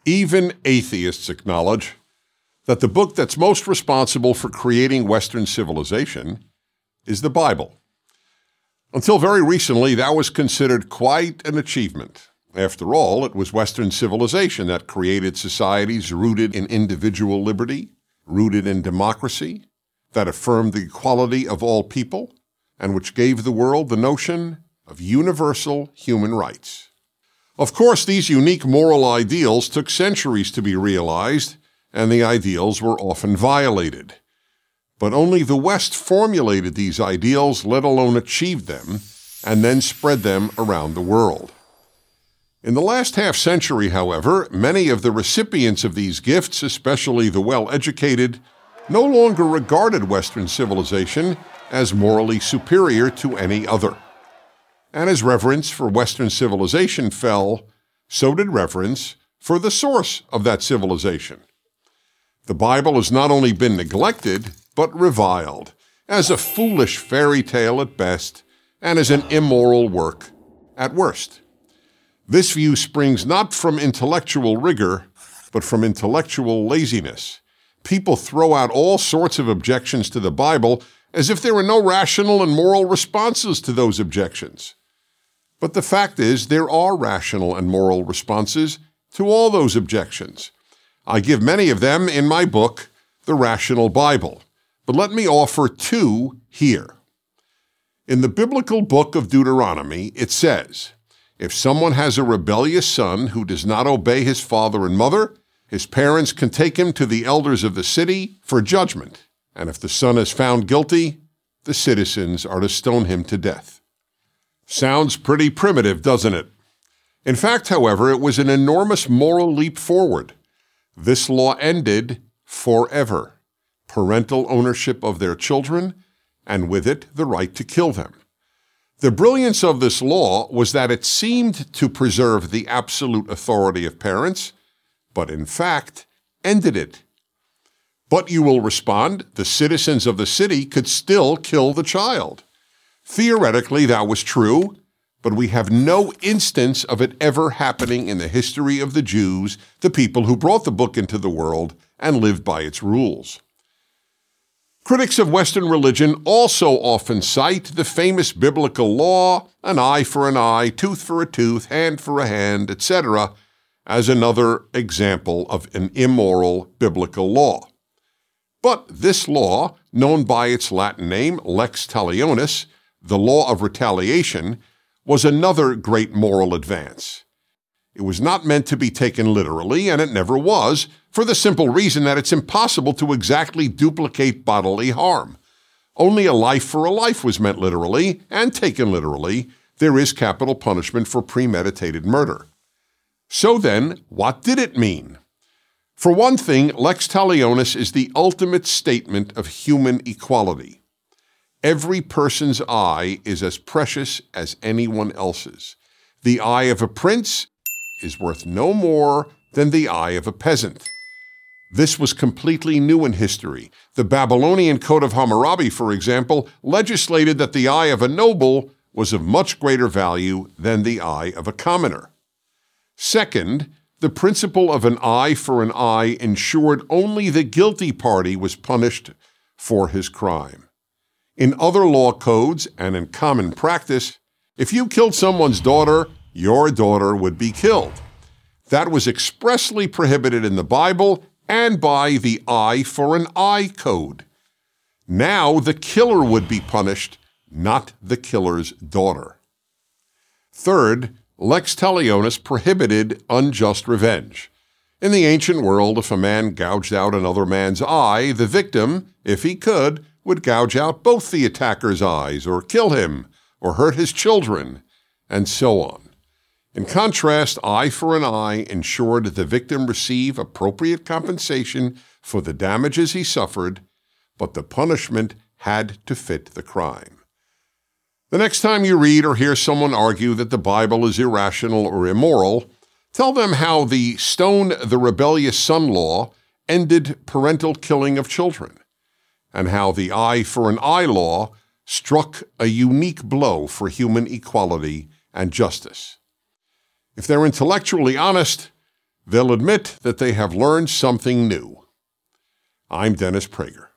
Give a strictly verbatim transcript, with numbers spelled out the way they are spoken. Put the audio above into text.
Even atheists acknowledge that the book that's most responsible for creating Western civilization is the Bible. Until very recently, that was considered quite an achievement. After all, it was Western civilization that created societies rooted in individual liberty, rooted in democracy, that affirmed the equality of all people, and which gave the world the notion of universal human rights. Of course, these unique moral ideals took centuries to be realized, and the ideals were often violated. But only the West formulated these ideals, let alone achieved them, and then spread them around the world. In the last half-century, however, many of the recipients of these gifts, especially the well-educated, no longer regarded Western civilization as morally superior to any other. And as reverence for Western civilization fell, so did reverence for the source of that civilization. The Bible has not only been neglected, but reviled, as a foolish fairy tale at best, and as an immoral work at worst. This view springs not from intellectual rigor, but from intellectual laziness. People throw out all sorts of objections to the Bible as if there were no rational and moral responses to those objections. But the fact is, there are rational and moral responses to all those objections. I give many of them in my book, The Rational Bible, but let me offer two here. In the biblical book of Deuteronomy, it says, if someone has a rebellious son who does not obey his father and mother, his parents can take him to the elders of the city for judgment, and if the son is found guilty, the citizens are to stone him to death. Sounds pretty primitive, doesn't it? In fact, however, it was an enormous moral leap forward. This law ended forever parental ownership of their children, and with it, the right to kill them. The brilliance of this law was that it seemed to preserve the absolute authority of parents, but in fact ended it. But you will respond, the citizens of the city could still kill the child. Theoretically, that was true, but we have no instance of it ever happening in the history of the Jews, the people who brought the book into the world and lived by its rules. Critics of Western religion also often cite the famous biblical law, an eye for an eye, tooth for a tooth, hand for a hand, et cetera, as another example of an immoral biblical law. But this law, known by its Latin name, lex talionis, the law of retaliation, was another great moral advance. It was not meant to be taken literally, and it never was, for the simple reason that it's impossible to exactly duplicate bodily harm. Only a life for a life was meant literally, and taken literally, there is capital punishment for premeditated murder. So then, what did it mean? For one thing, lex talionis is the ultimate statement of human equality. Every person's eye is as precious as anyone else's. The eye of a prince is worth no more than the eye of a peasant. This was completely new in history. The Babylonian Code of Hammurabi, for example, legislated that the eye of a noble was of much greater value than the eye of a commoner. Second, the principle of an eye for an eye ensured only the guilty party was punished for his crime. In other law codes and in common practice, if you killed someone's daughter, your daughter would be killed. That was expressly prohibited in the Bible and by the eye for an eye code. Now the killer would be punished, not the killer's daughter. Third, lex talionis prohibited unjust revenge. In the ancient world, if a man gouged out another man's eye, the victim, if he could, would gouge out both the attacker's eyes, or kill him, or hurt his children, and so on. In contrast, eye for an eye ensured the victim receive appropriate compensation for the damages he suffered, but the punishment had to fit the crime. The next time you read or hear someone argue that the Bible is irrational or immoral, tell them how the stone the rebellious son law ended parental killing of children, and how the eye for an eye law struck a unique blow for human equality and justice. If they're intellectually honest, they'll admit that they have learned something new. I'm Dennis Prager.